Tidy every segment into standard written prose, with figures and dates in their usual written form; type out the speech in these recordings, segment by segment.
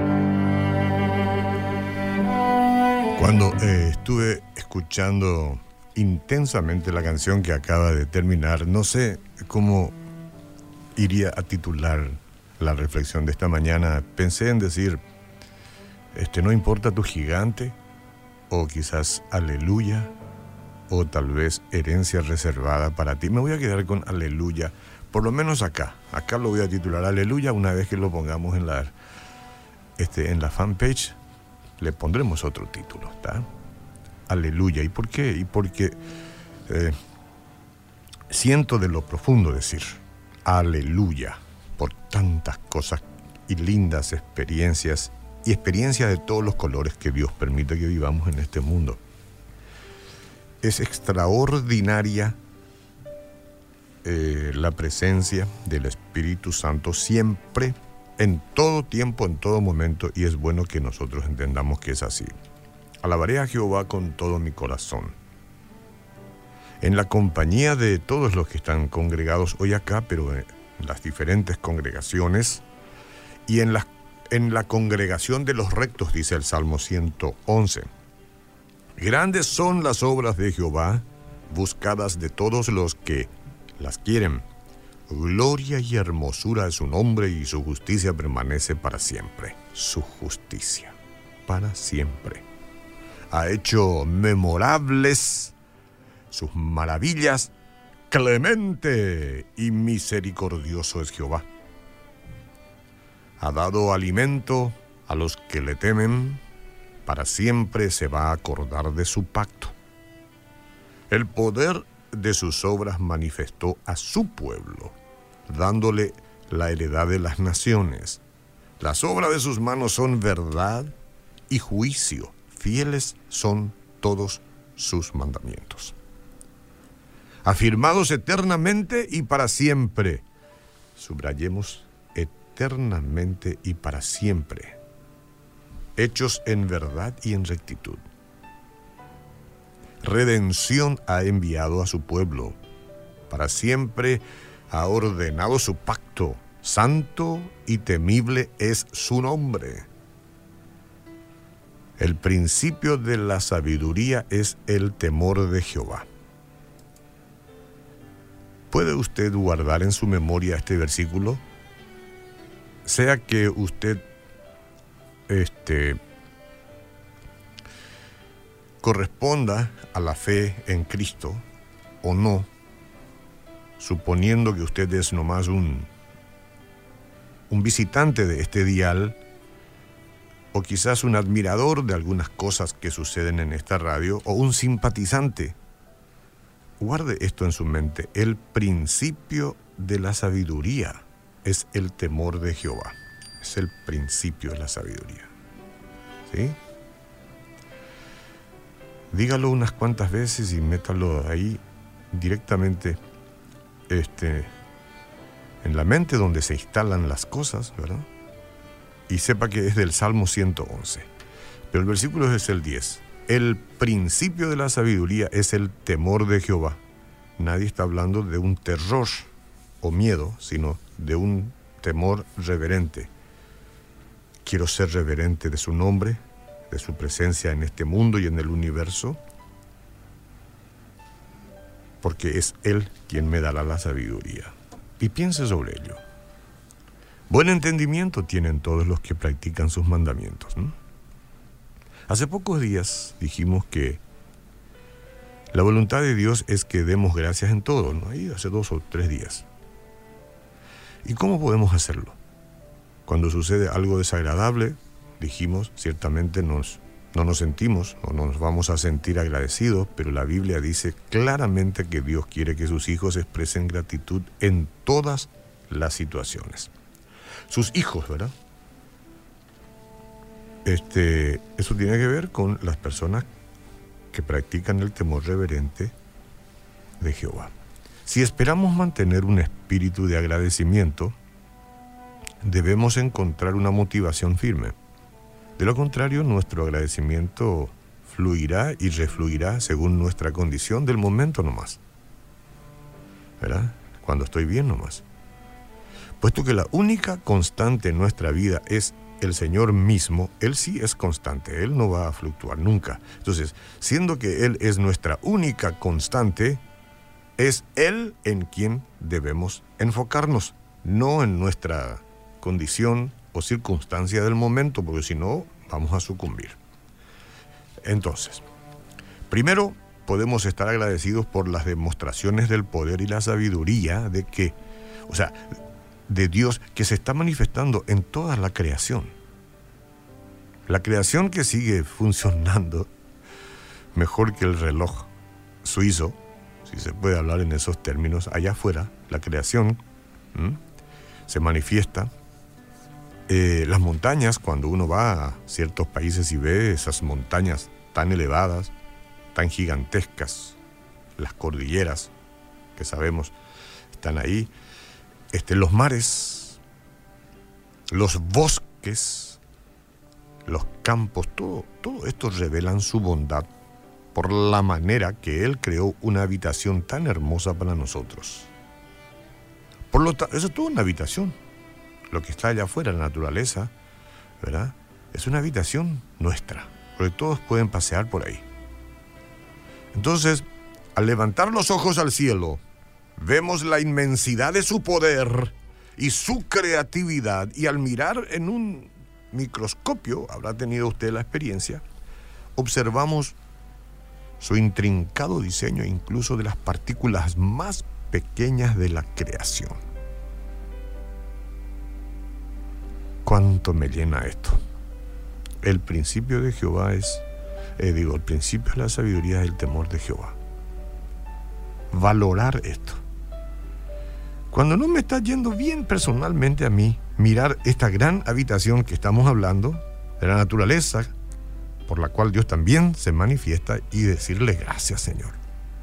Cuando estuve escuchando intensamente la canción que acaba de terminar, no sé cómo iría a titular la reflexión de esta mañana. Pensé en decir, no importa tu gigante, o quizás aleluya, o tal vez herencia reservada para ti. Me voy a quedar con aleluya, por lo menos acá lo voy a titular aleluya. Una vez que lo pongamos en la fanpage, le pondremos otro título, ¿está? Aleluya. ¿Y por qué? Y porque siento de lo profundo decir aleluya por tantas cosas y lindas experiencias y experiencias de todos los colores que Dios permite que vivamos en este mundo. Es extraordinaria la presencia del Espíritu Santo siempre, en todo tiempo, en todo momento, y es bueno que nosotros entendamos que es así. Alabaré a Jehová con todo mi corazón. En la compañía de todos los que están congregados hoy acá, pero en las diferentes congregaciones, y en la congregación de los rectos, dice el Salmo 111. Grandes son las obras de Jehová, buscadas de todos los que las quieren. Gloria y hermosura es su nombre, y su justicia permanece para siempre. Su justicia para siempre. Ha hecho memorables sus maravillas. Clemente y misericordioso es Jehová. Ha dado alimento a los que le temen. Para siempre se va a acordar de su pacto. El poder de sus obras manifestó a su pueblo, dándole la heredad de las naciones. Las obras de sus manos son verdad y juicio. Fieles son todos sus mandamientos. Afirmados eternamente y para siempre. Subrayemos eternamente y para siempre. Hechos en verdad y en rectitud. Redención ha enviado a su pueblo. Para siempre ha ordenado su pacto. Santo y temible es su nombre. El principio de la sabiduría es el temor de Jehová. ¿Puede usted guardar en su memoria este versículo? Sea que usted corresponda a la fe en Cristo o no, suponiendo que usted es nomás un visitante de este dial, o quizás un admirador de algunas cosas que suceden en esta radio, o un simpatizante. Guarde esto en su mente. El principio de la sabiduría es el temor de Jehová. Es el principio de la sabiduría. ¿Sí? Dígalo unas cuantas veces y métalo ahí directamente en la mente donde se instalan las cosas, ¿verdad? Y sepa que es del Salmo 111. Pero el versículo es el 10. El principio de la sabiduría es el temor de Jehová. Nadie está hablando de un terror o miedo, sino de un temor reverente. Quiero ser reverente de su nombre, de su presencia en este mundo y en el universo, porque es Él quien me dará la sabiduría. Y piense sobre ello. Buen entendimiento tienen todos los que practican sus mandamientos, ¿no? Hace pocos días dijimos que la voluntad de Dios es que demos gracias en todo, ¿no? Ahí hace 2 o 3 días. ¿Y cómo podemos hacerlo? Cuando sucede algo desagradable, dijimos, ciertamente no nos sentimos o no nos vamos a sentir agradecidos, pero la Biblia dice claramente que Dios quiere que sus hijos expresen gratitud en todas las situaciones. Sus hijos, ¿verdad? Eso tiene que ver con las personas que practican el temor reverente de Jehová. Si esperamos mantener un espíritu de agradecimiento, debemos encontrar una motivación firme. De lo contrario, nuestro agradecimiento fluirá y refluirá según nuestra condición del momento nomás, ¿verdad? Cuando estoy bien nomás. Puesto que la única constante en nuestra vida es el Señor mismo, Él sí es constante, Él no va a fluctuar nunca. Entonces, siendo que Él es nuestra única constante, es Él en quien debemos enfocarnos, no en nuestra condición o circunstancia del momento, porque si no, vamos a sucumbir. Entonces, primero podemos estar agradecidos por las demostraciones del poder y la sabiduría de Dios que se está manifestando en toda la creación. La creación que sigue funcionando mejor que el reloj suizo, si se puede hablar en esos términos, allá afuera, la creación se manifiesta. Las montañas, cuando uno va a ciertos países y ve esas montañas tan elevadas, tan gigantescas, las cordilleras que sabemos están ahí, los mares, los bosques, los campos, todo esto revelan su bondad por la manera que Él creó una habitación tan hermosa para nosotros. Por lo tanto, eso es toda una habitación. Lo que está allá afuera, la naturaleza, ¿verdad? Es una habitación nuestra, porque todos pueden pasear por ahí. Entonces, al levantar los ojos al cielo, vemos la inmensidad de su poder y su creatividad, y al mirar en un microscopio, habrá tenido usted la experiencia, observamos su intrincado diseño, incluso de las partículas más pequeñas de la creación. ¿Cuánto me llena esto? El principio de Jehová el principio de la sabiduría es el temor de Jehová. Valorar esto. Cuando no me está yendo bien personalmente a mí, mirar esta gran habitación que estamos hablando, de la naturaleza, por la cual Dios también se manifiesta, y decirle gracias, Señor.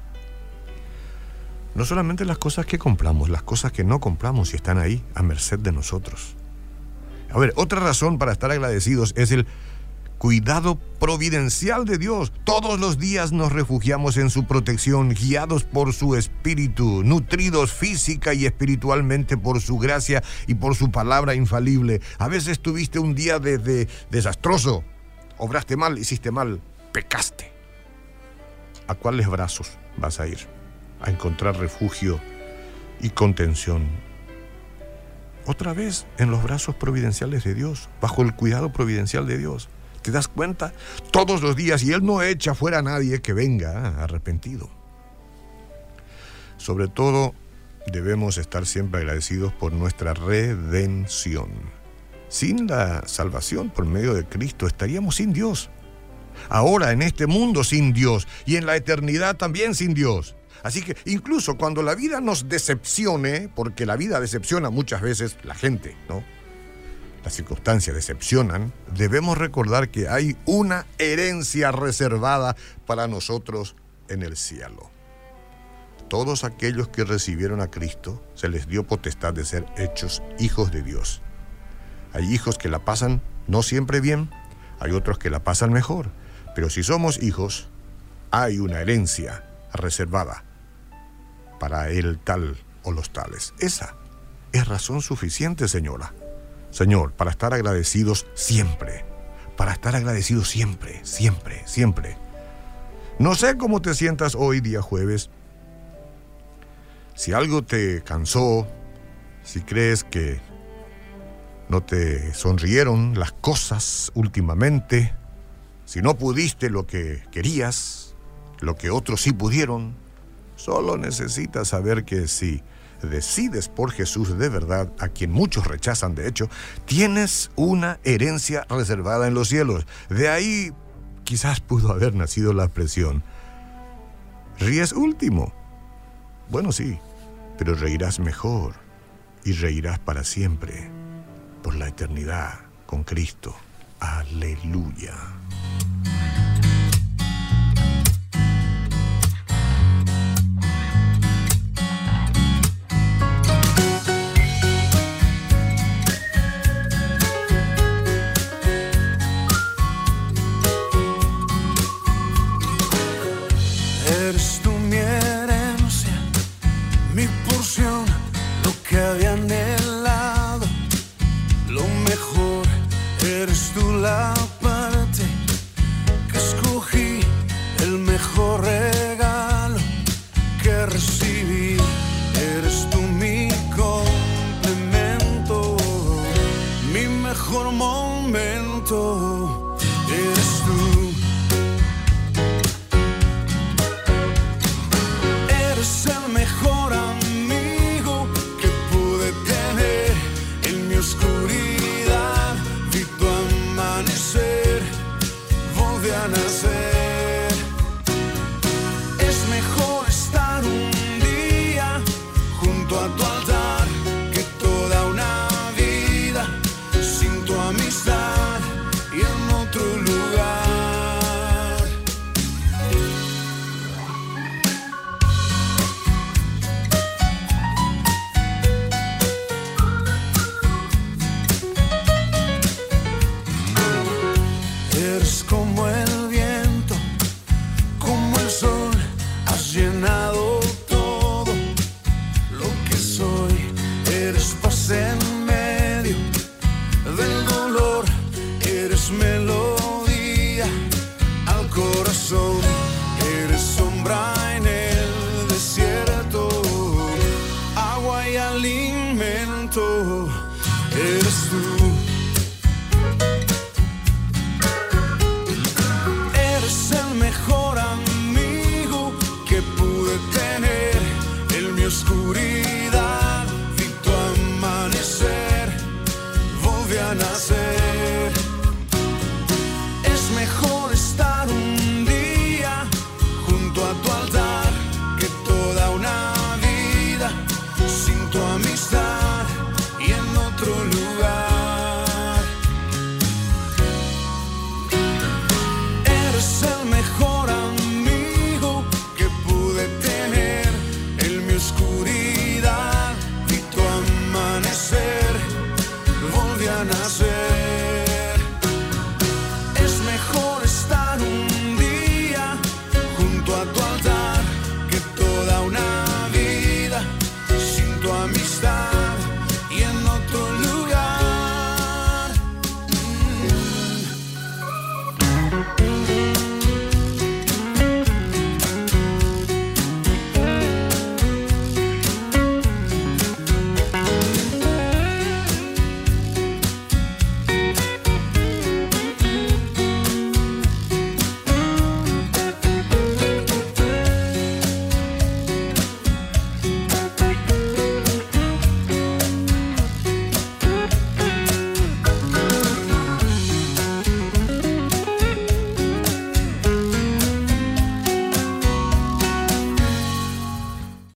No solamente las cosas que compramos, las cosas que no compramos y están ahí a merced de nosotros. A ver, otra razón para estar agradecidos es el cuidado providencial de Dios. Todos los días nos refugiamos en su protección, guiados por su espíritu, nutridos física y espiritualmente por su gracia y por su palabra infalible. A veces tuviste un día desastroso, obraste mal, hiciste mal, pecaste. ¿A cuáles brazos vas a ir? A encontrar refugio y contención. Otra vez en los brazos providenciales de Dios, bajo el cuidado providencial de Dios. ¿Te das cuenta? Todos los días, y Él no echa fuera a nadie que venga arrepentido. Sobre todo, debemos estar siempre agradecidos por nuestra redención. Sin la salvación por medio de Cristo, estaríamos sin Dios. Ahora, en este mundo, sin Dios, y en la eternidad también sin Dios. Así que incluso cuando la vida nos decepcione, porque la vida decepciona muchas veces la gente, ¿no? Las circunstancias decepcionan, debemos recordar que hay una herencia reservada para nosotros en el cielo. Todos aquellos que recibieron a Cristo se les dio potestad de ser hechos hijos de Dios. Hay hijos que la pasan no siempre bien, hay otros que la pasan mejor, pero si somos hijos, hay una herencia reservada para el tal o los tales. Esa es razón suficiente, Señor, para estar agradecidos siempre. Para estar agradecidos siempre, siempre, siempre. No sé cómo te sientas hoy, día jueves. Si algo te cansó, si crees que no te sonrieron las cosas últimamente, si no pudiste lo que querías, lo que otros sí pudieron, solo necesitas saber que si decides por Jesús de verdad, a quien muchos rechazan de hecho, tienes una herencia reservada en los cielos. De ahí quizás pudo haber nacido la expresión: ríes último. Bueno, sí, pero reirás mejor y reirás para siempre, por la eternidad con Cristo. Aleluya. Eres tú mi herencia, mi porción, lo que había anhelado. mejor momento eres tú. Eres el mejor amigo que pude tener en mi oscuridad. Vi tu amanecer, volví a nacer. Es mejor estar un día junto a tu altar que toda una vida sin tu amistad y en otro lugar. Eres como el viento, como el sol, has llenado todo lo que soy. Eres paz en medio del dolor, eres melodía al corazón, eres sombra en el desierto, agua y alimento, eres tú. Eres el mejor amigo que pude tener en mi oscuridad. Vi tu amanecer, volví a nacer. Es mejor estar un día junto a tu altar que toda una vida sin tu amistad y en otro lugar. Eres el mejor amigo que pude tener en mi oscuridad. Vi tu amanecer, volví a nacer.